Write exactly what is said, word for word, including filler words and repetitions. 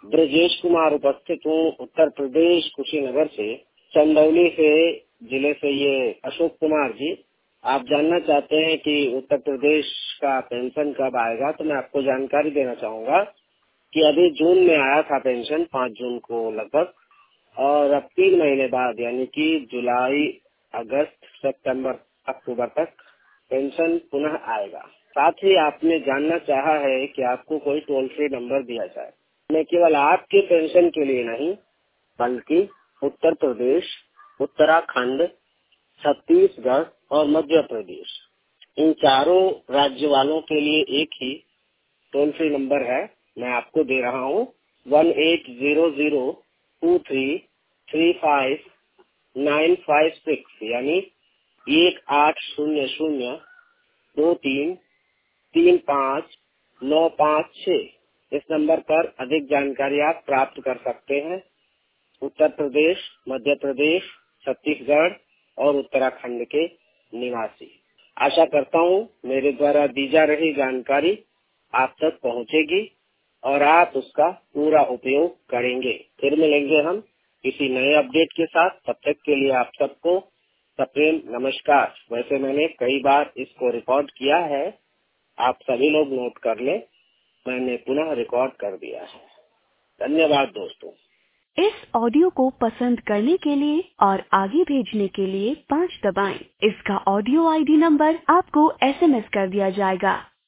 ब्रजेश कुमार उपस्थित हूँ उत्तर प्रदेश कुशीनगर से। चंदौली से जिले से ये अशोक कुमार जी, आप जानना चाहते हैं कि उत्तर प्रदेश का पेंशन कब आएगा, तो मैं आपको जानकारी देना चाहूँगा कि अभी जून में आया था पेंशन, पाँच जून को लगभग, और अब तीन महीने बाद यानी कि जुलाई, अगस्त, सितंबर, अक्टूबर तक पेंशन पुनः आएगा। साथ ही आपने जानना चाहा है कि आपको कोई टोल फ्री नंबर दिया जाए। मैं केवल आपके पेंशन के लिए नहीं, बल्कि उत्तर प्रदेश, उत्तराखंड, छत्तीसगढ़ और मध्य प्रदेश, इन चारों राज्य वालों के लिए एक ही टोल फ्री नंबर है, मैं आपको दे रहा हूँ। One eight zero zero two three three five nine five six, यानी एक आठ शून्य शून्य दो तीन तीन पाँच नौ पाँच छः। इस नंबर पर अधिक जानकारी आप प्राप्त कर सकते हैं। उत्तर प्रदेश, मध्य प्रदेश, छत्तीसगढ़ और उत्तराखंड के निवासी। आशा करता हूँ मेरे द्वारा दी जा रही जानकारी आप तक पहुँचेगी और आप उसका पूरा उपयोग करेंगे। फिर मिलेंगे हम किसी नए अपडेट के साथ। तब तक के लिए आप सबको सप्रेम नमस्कार। वैसे मैंने कई बार इसको रिकॉर्ड किया है, आप सभी लोग नोट कर लें, मैंने पुनः रिकॉर्ड कर दिया है। धन्यवाद दोस्तों। इस ऑडियो को पसंद करने के लिए और आगे भेजने के लिए पाँच दबाएं। इसका ऑडियो आईडी नंबर आपको एसएमएस कर दिया जाएगा।